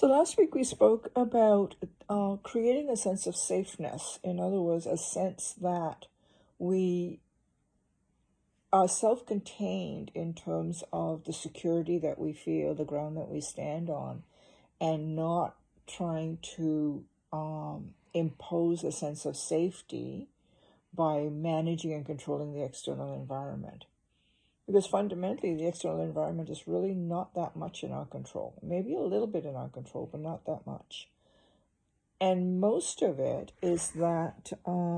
So last week we spoke about creating a sense of safeness. In other words, a sense that we are self-contained in terms of the security that we feel, the ground that we stand on, and not trying to impose a sense of safety by managing and controlling the external environment. Because fundamentally, the external environment is really not that much in our control. Maybe a little bit in our control, but not that much. And most of it is that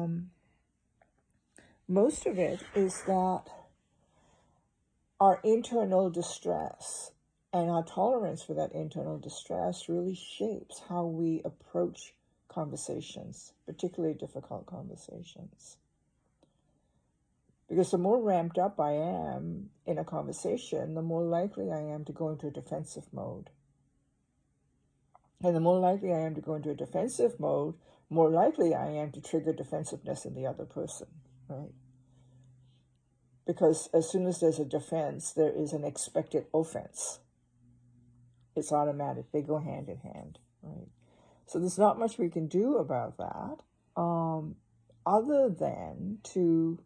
our internal distress and our tolerance for that internal distress really shapes how we approach conversations, particularly difficult conversations. Because the more ramped up I am in a conversation, the more likely I am to go into a defensive mode. And the more likely I am to go into a defensive mode, more likely I am to trigger defensiveness in the other person, right? Because as soon as there's a defense, there is an expected offense. It's automatic. They go hand in hand, right? So there's not much we can do about that other than to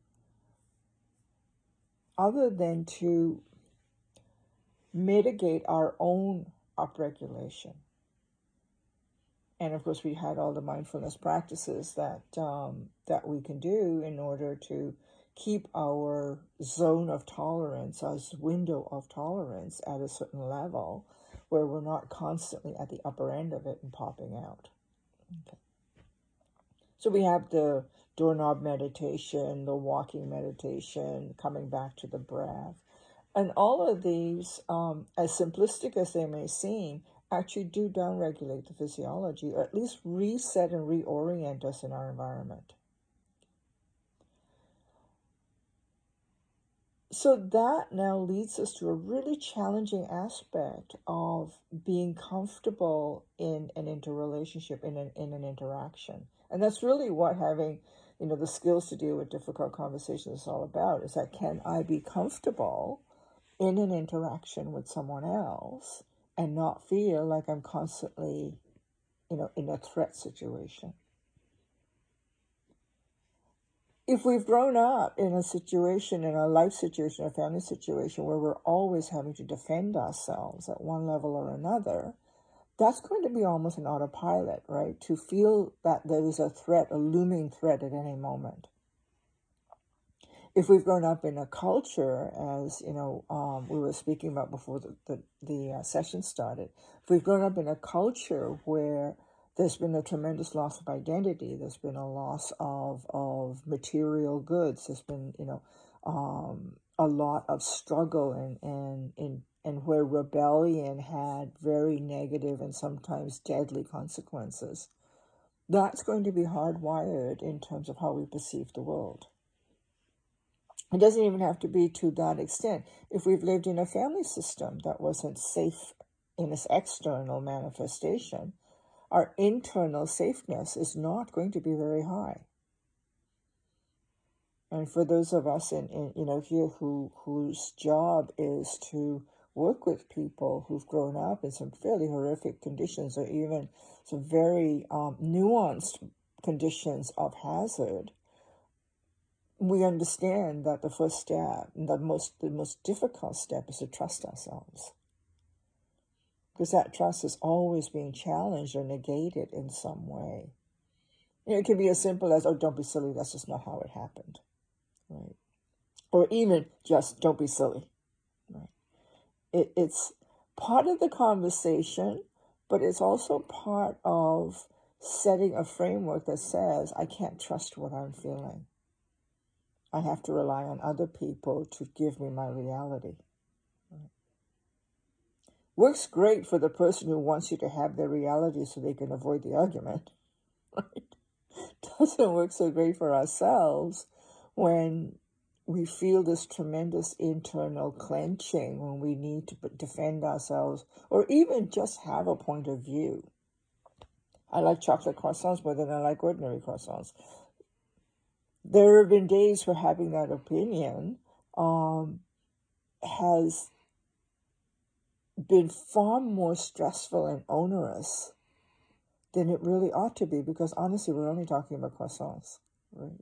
mitigate our own upregulation. And of course, we had all the mindfulness practices that we can do in order to keep our zone of tolerance, our window of tolerance at a certain level where we're not constantly at the upper end of it and popping out. Okay. So we have the doorknob meditation, the walking meditation, coming back to the breath. And all of these, as simplistic as they may seem, actually do downregulate the physiology, or at least reset and reorient us in our environment. So that now leads us to a really challenging aspect of being comfortable in an interrelationship, in an interaction. And that's really what having, the skills to deal with difficult conversations is all about, is that can I be comfortable in an interaction with someone else and not feel like I'm constantly, in a threat situation. If we've grown up in a situation, in a life situation, a family situation, where we're always having to defend ourselves at one level or another, that's going to be almost an autopilot, right? To feel that there is a threat, a looming threat at any moment. If we've grown up in a culture, as we were speaking about before the session started, if we've grown up in a culture where there's been a tremendous loss of identity, there's been a loss of material goods, there's been a lot of struggle and where rebellion had very negative and sometimes deadly consequences, that's going to be hardwired in terms of how we perceive the world. It doesn't even have to be to that extent. If we've lived in a family system that wasn't safe in its external manifestation, our internal safeness is not going to be very high. And for those of us in here whose job is to work with people who've grown up in some fairly horrific conditions, or even some very nuanced conditions of hazard, we understand that the first step, the most difficult step, is to trust ourselves. Because that trust is always being challenged or negated in some way. It can be as simple as, oh, don't be silly, that's just not how it happened. Right? Or even just, don't be silly. Right? It's part of the conversation, but it's also part of setting a framework that says, I can't trust what I'm feeling. I have to rely on other people to give me my reality. Right? Works great for the person who wants you to have their reality so they can avoid the argument. Right? Doesn't work so great for ourselves when we feel this tremendous internal clenching, when we need to defend ourselves or even just have a point of view. I like chocolate croissants more than I like ordinary croissants. There have been days where having that opinion has been far more stressful and onerous than it really ought to be, because honestly, we're only talking about croissants, right?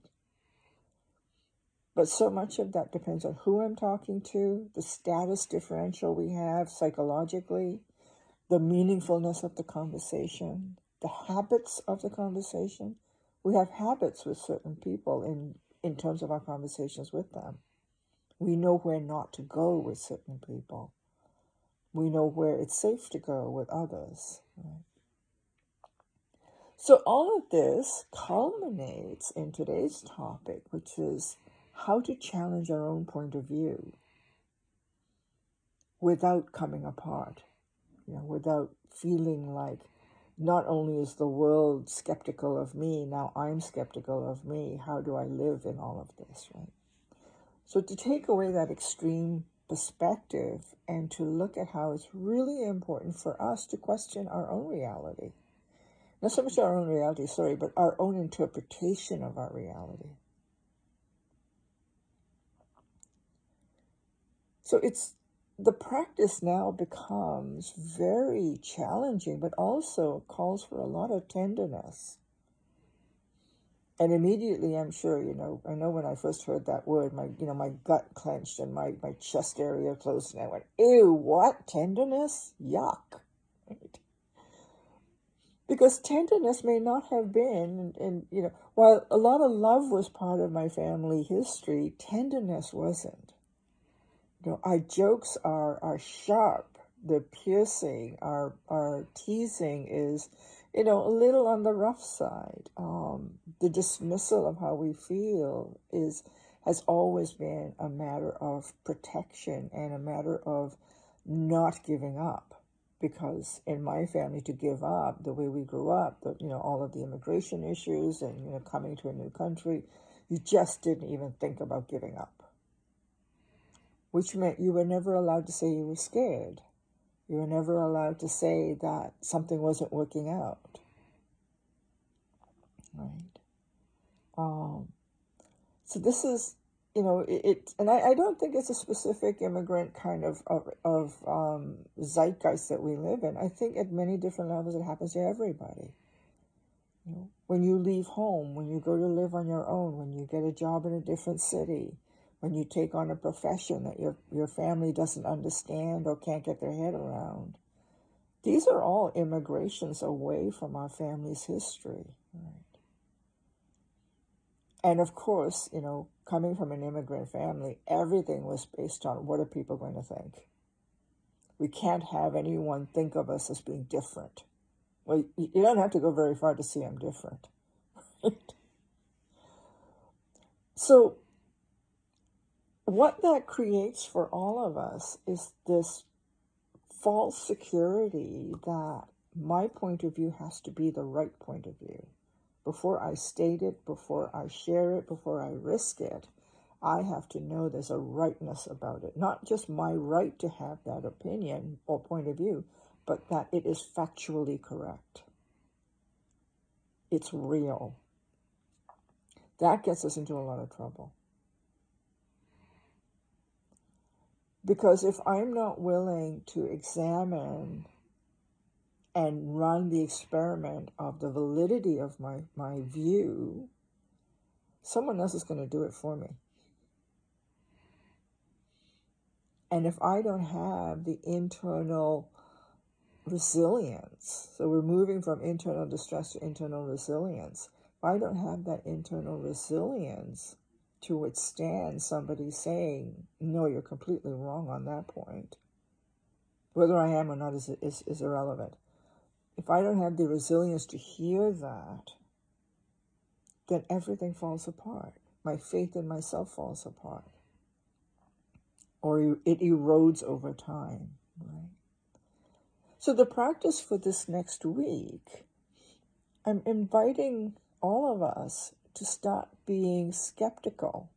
But so much of that depends on who I'm talking to, the status differential we have psychologically, the meaningfulness of the conversation, the habits of the conversation. We have habits with certain people in terms of our conversations with them. We know where not to go with certain people. We know where it's safe to go with others. Right? So all of this culminates in today's topic, which is how to challenge our own point of view without coming apart, without feeling like not only is the world skeptical of me, now I'm skeptical of me. How do I live in all of this, right? So to take away that extreme perspective and to look at how it's really important for us to question our own reality. Not so much our own reality, but our own interpretation of our reality. So the practice now becomes very challenging, but also calls for a lot of tenderness. And immediately, I'm sure, I know when I first heard that word, my gut clenched and my chest area closed, and I went, ew, what? Tenderness? Yuck. Right? Because tenderness may not have been, and while a lot of love was part of my family history, tenderness wasn't. Our jokes are sharp, they're piercing, our teasing is, a little on the rough side. The dismissal of how we feel has always been a matter of protection and a matter of not giving up. Because in my family, to give up, the way we grew up, all of the immigration issues and, coming to a new country, you just didn't even think about giving up. Which meant you were never allowed to say you were scared. You were never allowed to say that something wasn't working out. Right? So this is, and I don't think it's a specific immigrant kind of zeitgeist that we live in. I think at many different levels it happens to everybody. When you leave home, when you go to live on your own, when you get a job in a different city, when you take on a profession that your family doesn't understand or can't get their head around. These are all immigrations away from our family's history. Right? And of course, coming from an immigrant family, everything was based on what are people going to think? We can't have anyone think of us as being different. Well, you don't have to go very far to see I'm different. Right? So what that creates for all of us is this false security that my point of view has to be the right point of view. Before I state it, before I share it, before I risk it, I have to know there's a rightness about it. Not just my right to have that opinion or point of view, but that it is factually correct. It's real. That gets us into a lot of trouble. Because if I'm not willing to examine and run the experiment of the validity of my view, someone else is going to do it for me. And if I don't have the internal resilience, so we're moving from internal distress to internal resilience, if I don't have that internal resilience to withstand somebody saying, no, you're completely wrong on that point, whether I am or not is irrelevant. If I don't have the resilience to hear that, then everything falls apart. My faith in myself falls apart. Or it erodes over time, right? So the practice for this next week, I'm inviting all of us to start being skeptical.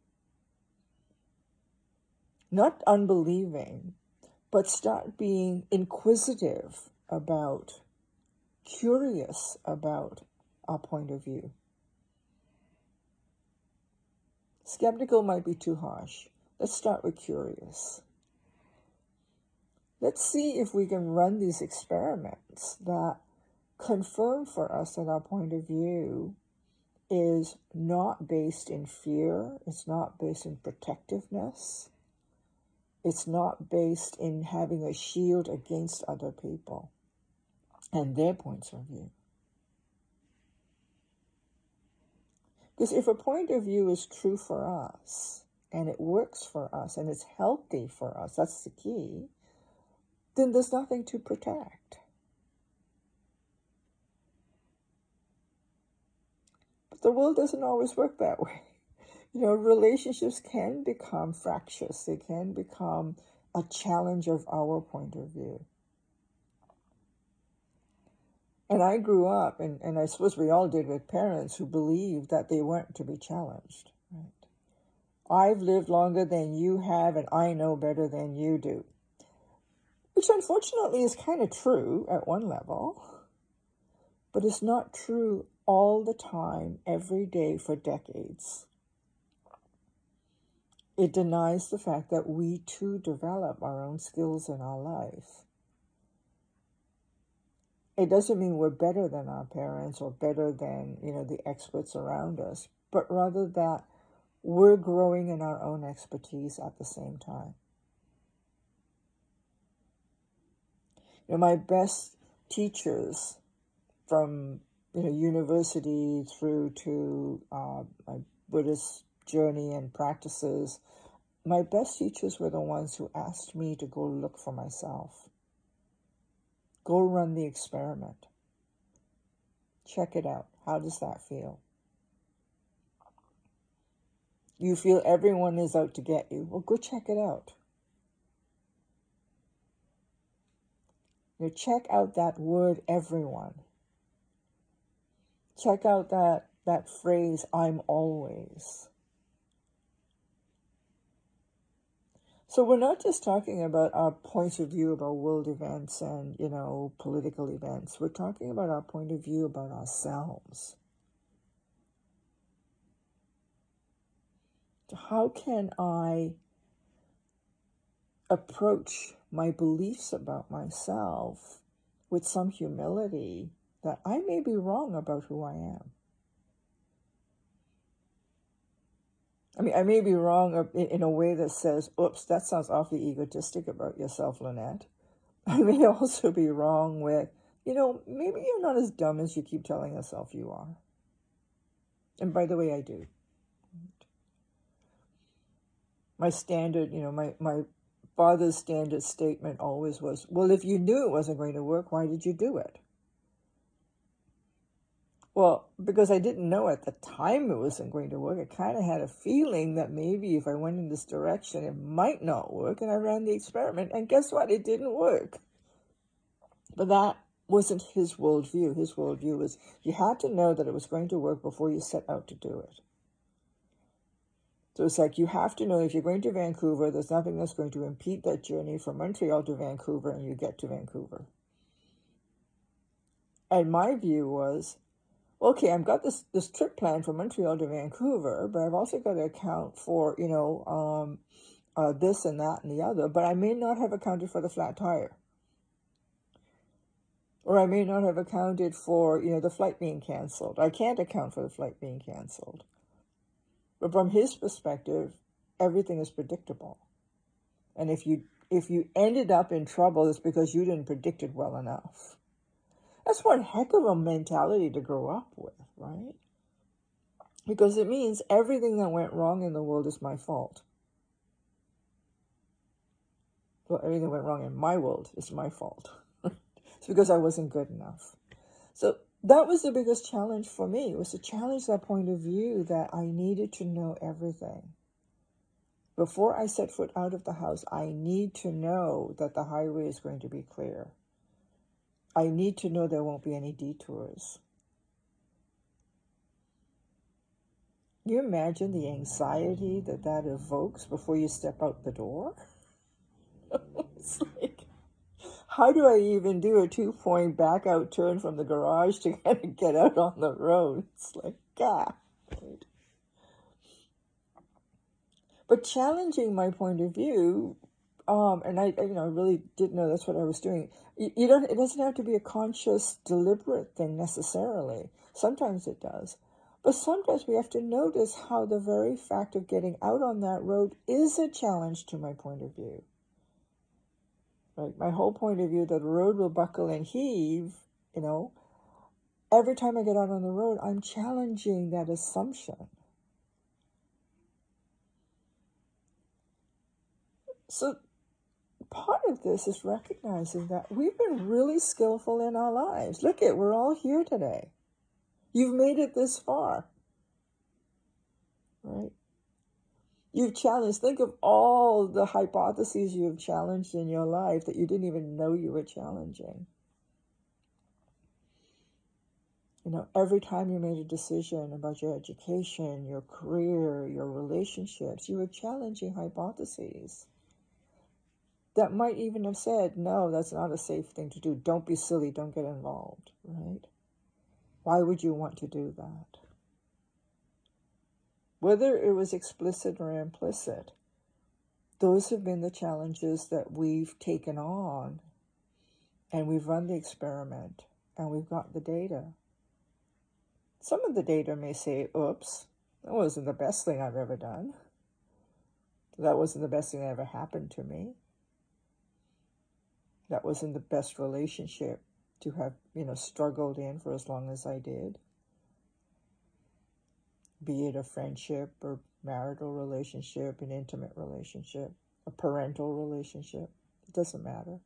Not unbelieving, but start being inquisitive about, curious about our point of view. Skeptical might be too harsh. Let's start with curious. Let's see if we can run these experiments that confirm for us that our point of view is not based in fear, it's not based in protectiveness, it's not based in having a shield against other people and their points of view. Because if a point of view is true for us, and it works for us, and it's healthy for us, that's the key, then there's nothing to protect. But the world doesn't always work that way. Relationships can become fractious. They can become a challenge of our point of view. And I grew up, and I suppose we all did, with parents who believed that they weren't to be challenged. Right? I've lived longer than you have, and I know better than you do. Which unfortunately is kind of true at one level, but it's not true all the time, every day, for decades. It denies the fact that we too develop our own skills in our life. It doesn't mean we're better than our parents or better than, the experts around us, but rather that we're growing in our own expertise at the same time. My best teachers from university through to my Buddhist journey and practices, my best teachers were the ones who asked me to go look for myself. Go run the experiment. Check it out. How does that feel? You feel everyone is out to get you. Well, go check it out. Check out that word, everyone. Check out that phrase, I'm always. So we're not just talking about our points of view about world events and, political events. We're talking about our point of view about ourselves. So how can I approach my beliefs about myself with some humility that I may be wrong about who I am? I may be wrong in a way that says, oops, that sounds awfully egotistic about yourself, Lynette. I may also be wrong with, maybe you're not as dumb as you keep telling yourself you are. And by the way, I do. My standard, my father's standard statement always was, well, if you knew it wasn't going to work, why did you do it? Well, because I didn't know at the time it wasn't going to work. I kind of had a feeling that maybe if I went in this direction, it might not work. And I ran the experiment. And guess what? It didn't work. But that wasn't his worldview. His worldview was you had to know that it was going to work before you set out to do it. So it's like you have to know if you're going to Vancouver, there's nothing that's going to impede that journey from Montreal to Vancouver, and you get to Vancouver. And my view was, okay, I've got this trip planned from Montreal to Vancouver, but I've also got to account for, this and that and the other, but I may not have accounted for the flat tire. Or I may not have accounted for, the flight being canceled. I can't account for the flight being canceled. But from his perspective, everything is predictable. And if you ended up in trouble, it's because you didn't predict it well enough. That's one heck of a mentality to grow up with, right? Because it means everything that went wrong in the world is my fault. Well, everything that went wrong in my world is my fault. It's because I wasn't good enough. So that was the biggest challenge for me. It was to challenge that point of view that I needed to know everything. Before I set foot out of the house, I need to know that the highway is going to be clear. I need to know there won't be any detours. Can you imagine the anxiety that evokes before you step out the door? It's like, how do I even do a 2-point back out turn from the garage to kind of get out on the road? It's like, God. Right? But challenging my point of view and I really did know that's what I was doing. You don't. It doesn't have to be a conscious, deliberate thing necessarily. Sometimes it does, but sometimes we have to notice how the very fact of getting out on that road is a challenge to my point of view. Right, my whole point of view that the road will buckle and heave. Every time I get out on the road, I'm challenging that assumption. So part of this is recognizing that we've been really skillful in our lives. Look at, we're all here today. You've made it this far, right? You've challenged, think of all the hypotheses you have challenged in your life that you didn't even know you were challenging. Every time you made a decision about your education, your career, your relationships, you were challenging hypotheses that might even have said, no, that's not a safe thing to do. Don't be silly. Don't get involved, right? Why would you want to do that? Whether it was explicit or implicit, those have been the challenges that we've taken on, and we've run the experiment, and we've got the data. Some of the data may say, oops, that wasn't the best thing I've ever done. That wasn't the best thing that ever happened to me. That wasn't the best relationship to have, struggled in for as long as I did. Be it a friendship or marital relationship, an intimate relationship, a parental relationship. It doesn't matter.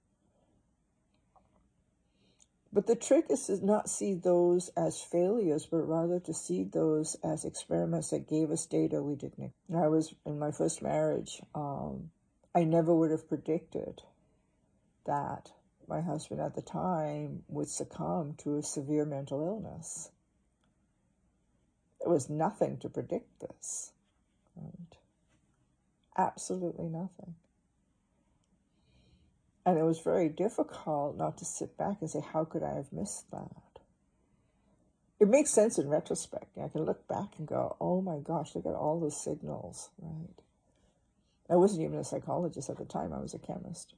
But the trick is to not see those as failures, but rather to see those as experiments that gave us data we didn't. I was in my first marriage. I never would have predicted that my husband at the time would succumb to a severe mental illness. There was nothing to predict this, right? Absolutely nothing. And it was very difficult not to sit back and say, how could I have missed that? It makes sense in retrospect. I can look back and go, oh my gosh, look at all those signals, right? I wasn't even a psychologist at the time. I was a chemist,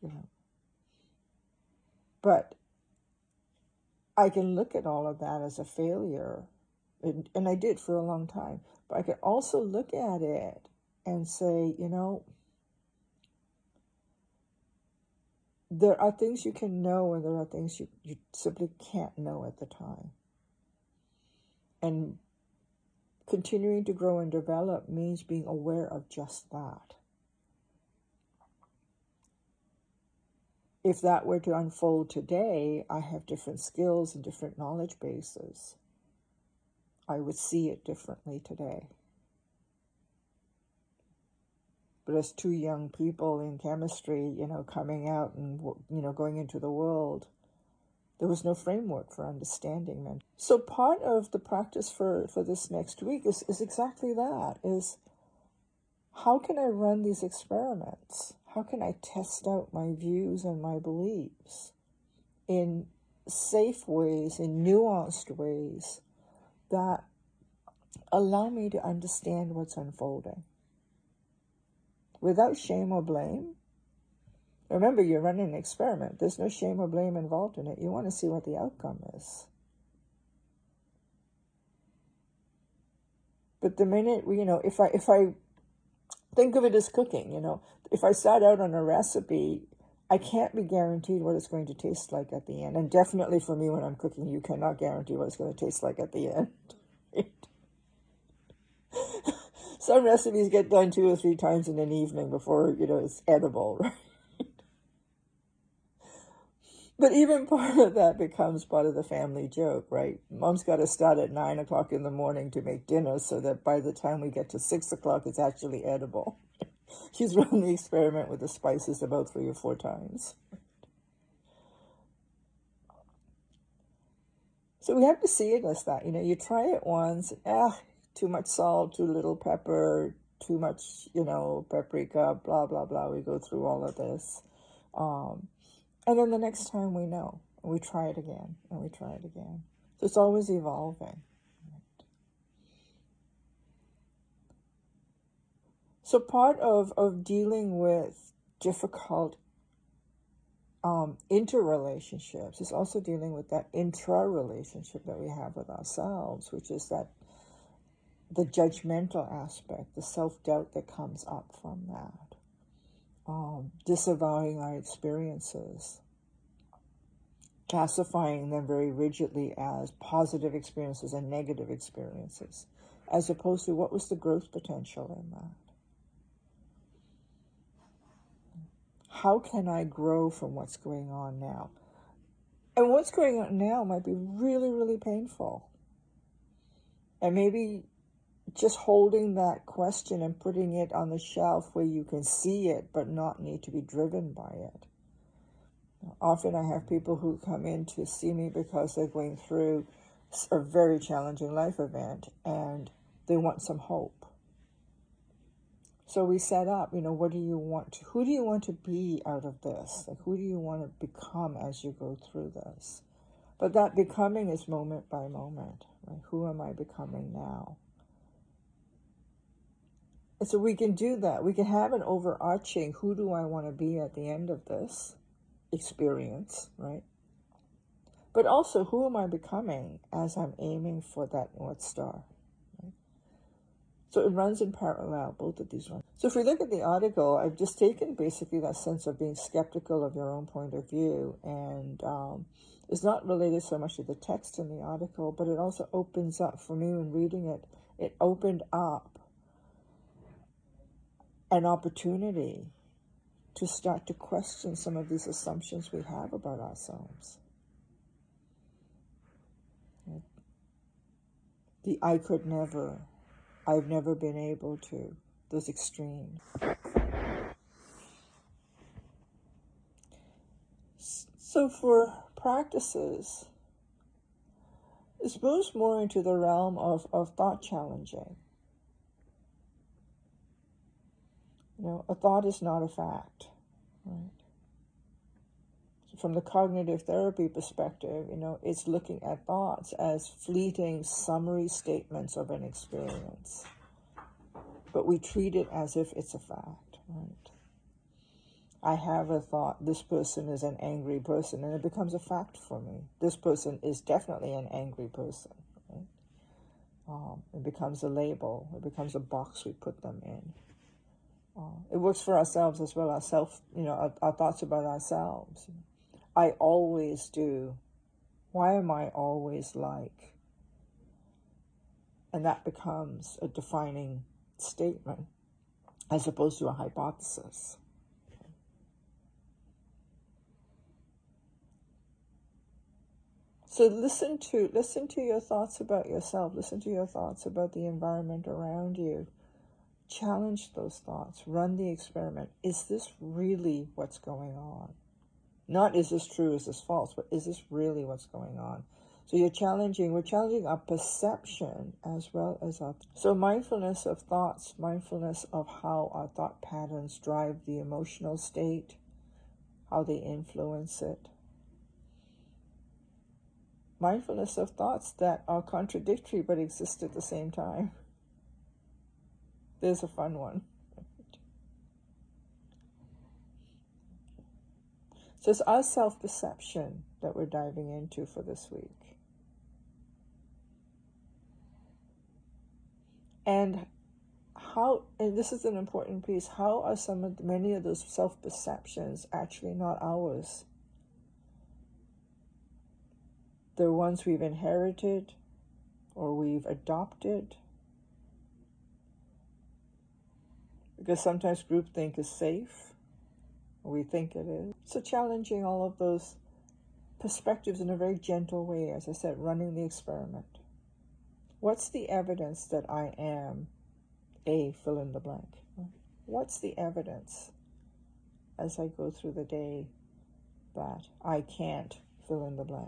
But I can look at all of that as a failure, and I did for a long time. But I can also look at it and say, there are things you can know and there are things you simply can't know at the time. And continuing to grow and develop means being aware of just that. If that were to unfold today, I have different skills and different knowledge bases. I would see it differently today. But as two young people in chemistry, coming out and, going into the world, there was no framework for understanding them. So part of the practice for this next week is exactly that, is how can I run these experiments? How can I test out my views and my beliefs in safe ways, in nuanced ways that allow me to understand what's unfolding without shame or blame? Remember, you're running an experiment. There's no shame or blame involved in it. You want to see what the outcome is. But the minute, if I think of it as cooking, if I start out on a recipe, I can't be guaranteed what it's going to taste like at the end. And definitely for me, when I'm cooking, you cannot guarantee what it's going to taste like at the end. Some recipes get done 2 or 3 times in an evening before, it's edible, right? But even part of that becomes part of the family joke, right? Mom's got to start at 9 o'clock in the morning to make dinner so that by the time we get to 6 o'clock, it's actually edible. She's run the experiment with the spices about 3 or 4 times. So we have to see it as that. You try it once, too much salt, too little pepper, too much, paprika, blah, blah, blah. We go through all of this. And then the next time we know, and we try it again, and we try it again. So it's always evolving. So part of dealing with difficult interrelationships. It's also dealing with that intra-relationship that we have with ourselves, which is that the judgmental aspect, the self-doubt that comes up from that, disavowing our experiences, classifying them very rigidly as positive experiences and negative experiences, as opposed to what was the growth potential in that. How can I grow from what's going on now? And what's going on now might be really, really painful. And maybe just holding that question and putting it on the shelf where you can see it but not need to be driven by it. Often I have people who come in to see me because they're going through a very challenging life event and they want some hope. So we set up, what do you want to, who do you want to be out of this? Like, who do you want to become as you go through this? But that becoming is moment by moment, right? Who am I becoming now? And so we can do that. We can have an overarching, who do I want to be at the end of this experience, right? But also, who am I becoming as I'm aiming for that North Star? Right? So it runs in parallel, both of these runs. So if we look at the article, I've just taken basically that sense of being skeptical of your own point of view, and it's not related so much to the text in the article, but it also opens up, for me when reading it, it opened up an opportunity to start to question some of these assumptions we have about ourselves. The I could never, I've never been able to, those extremes. So for practices, this moves more into the realm of thought challenging. A thought is not a fact, right? So from the cognitive therapy perspective, it's looking at thoughts as fleeting summary statements of an experience. But we treat it as if it's a fact, right? I have a thought, this person is an angry person, and it becomes a fact for me. This person is definitely an angry person, right? It becomes a label. It becomes a box we put them in. It works for ourselves as well, our thoughts about ourselves. I always do. Why am I always like? And that becomes a defining statement as opposed to a hypothesis. So listen to your thoughts about yourself. Listen to your thoughts about the environment around you. Challenge those thoughts. Run the experiment. Is this really what's going on? Not is this true, is this false, but is this really what's going on? So we're challenging our perception as well as our... So mindfulness of thoughts, mindfulness of how our thought patterns drive the emotional state, how they influence it. Mindfulness of thoughts that are contradictory but exist at the same time. There's a fun one. So it's our self-perception that we're diving into for this week. And this is an important piece, how are many of those self-perceptions actually not ours? They're ones we've inherited or we've adopted. Because sometimes groupthink is safe. We think it is. So challenging all of those perspectives in a very gentle way, as I said, running the experiment. What's the evidence that I am a fill in the blank? What's the evidence as I go through the day that I can't fill in the blank?